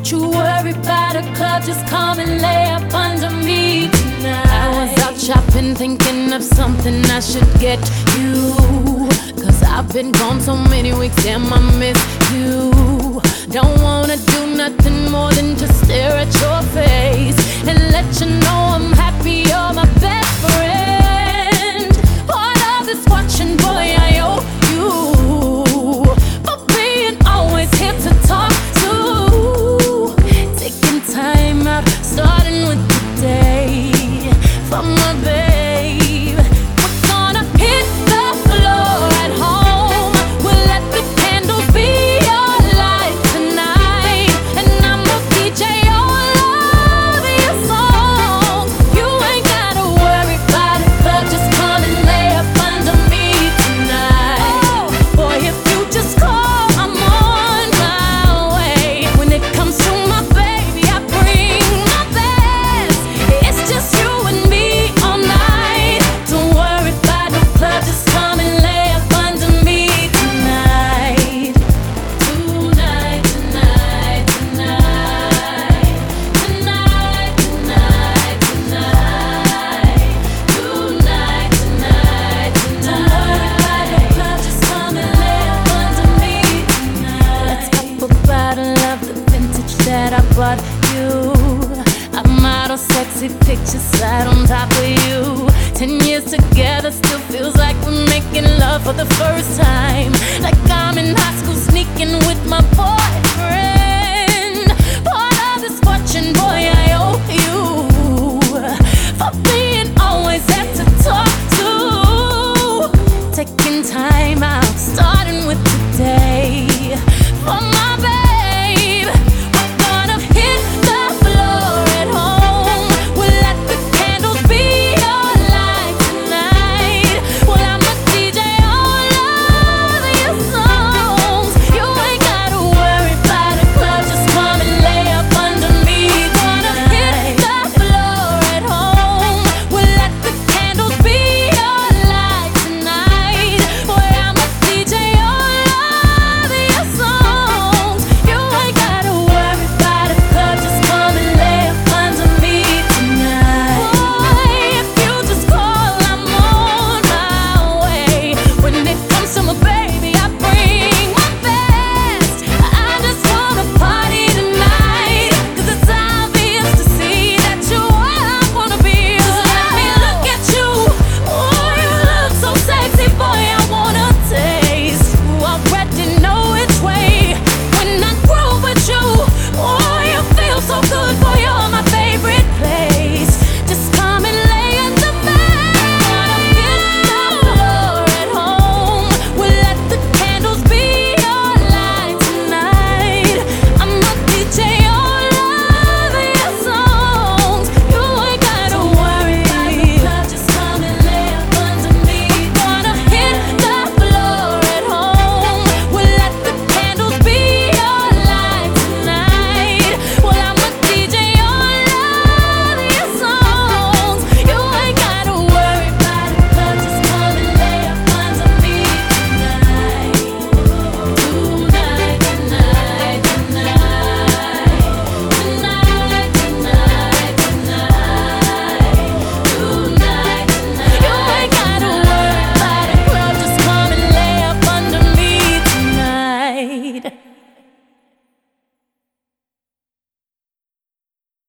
you worry about a club, just come and lay up under me tonight. I was out shopping, thinking of something I should get you. Cause I've been gone so many weeks, damn I miss you. Don't wanna do nothing more than just stare at your face and let you know I'm happy you're my best friend. Part of this watching, boy, I owe you for being always here to talk to. Taking time out, starting with today for my babe. We're gonna hit the floor at home. We'll let the candles be your light tonight, and I'ma DJ all of your songs. You ain't gotta worry about it, but just come and lay up under me tonight. Oh, boy, if you just call, I'm on my way. When it comes to my baby, I bring my best. It's just you and me all night. Don't worry about no club, just come and lay up under me tonight. Tonight, tonight, tonight. Tonight, tonight, tonight. Tonight, tonight, tonight. Don't worry about no club, just come and lay up under me tonight. Let's pop a bottle of the vintage that I bought you. I model sexy pictures right on top of you. 10 years together still feels like we're making love for the first time. Like I'm in high school sneaking with my boyfriend.